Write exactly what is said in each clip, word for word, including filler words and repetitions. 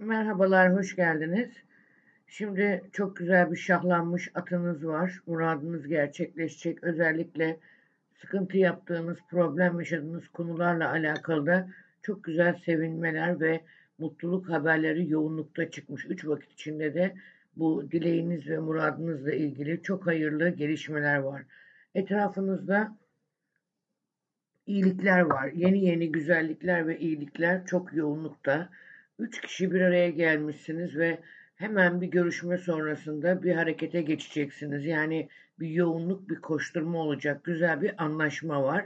Merhabalar, hoş geldiniz. Şimdi çok güzel bir şahlanmış atınız var. Muradınız gerçekleşecek. Özellikle sıkıntı yaptığınız, problem yaşadığınız konularla alakalı da çok güzel sevinmeler ve mutluluk haberleri yoğunlukta çıkmış. Üç vakit içinde de bu dileğiniz ve muradınızla ilgili çok hayırlı gelişmeler var. Etrafınızda iyilikler var. Yeni yeni güzellikler ve iyilikler çok yoğunlukta. Üç kişi bir araya gelmişsiniz ve hemen bir görüşme sonrasında bir harekete geçeceksiniz. Yani bir yoğunluk, bir koşturma olacak. Güzel bir anlaşma var.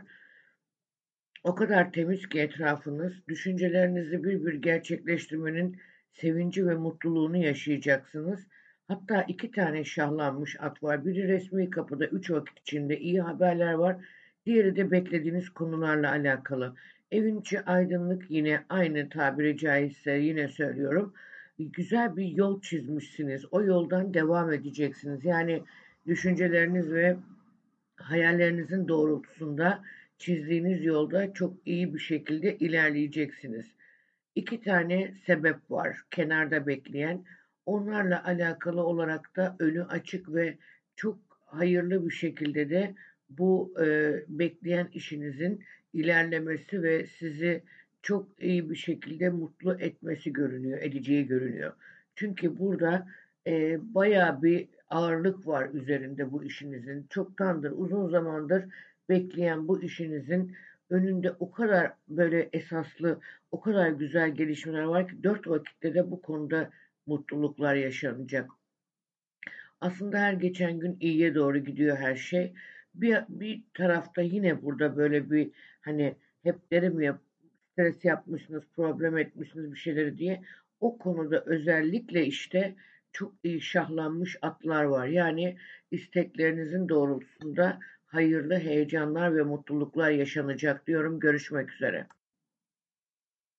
O kadar temiz ki etrafınız, düşüncelerinizi bir bir gerçekleştirmenin sevinci ve mutluluğunu yaşayacaksınız. Hatta iki tane şahlanmış at var. Biri resmi kapıda üç vakit içinde iyi haberler var. Diğeri de beklediğiniz konularla alakalı. Evin içi aydınlık, yine aynı tabiri caizse yine söylüyorum. Güzel bir yol çizmişsiniz. O yoldan devam edeceksiniz. Yani düşünceleriniz ve hayallerinizin doğrultusunda çizdiğiniz yolda çok iyi bir şekilde ilerleyeceksiniz. İki tane sebep var kenarda bekleyen. Onlarla alakalı olarak da önü açık ve çok hayırlı bir şekilde de bu e, bekleyen işinizin ilerlemesi ve sizi çok iyi bir şekilde mutlu etmesi görünüyor, edeceği görünüyor. Çünkü burada e, bayağı bir ağırlık var üzerinde bu işinizin. Çoktandır, uzun zamandır bekleyen bu işinizin önünde o kadar böyle esaslı, o kadar güzel gelişmeler var ki dört vakitte de bu konuda mutluluklar yaşanacak. Aslında her geçen gün iyiye doğru gidiyor her şey. Bir, bir tarafta yine burada böyle bir hani hep derim ya, stres yapmışsınız, problem etmişsiniz bir şeyleri diye. O konuda özellikle işte çok iyi şahlanmış atlar var. Yani isteklerinizin doğrultusunda hayırlı heyecanlar ve mutluluklar yaşanacak diyorum. Görüşmek üzere.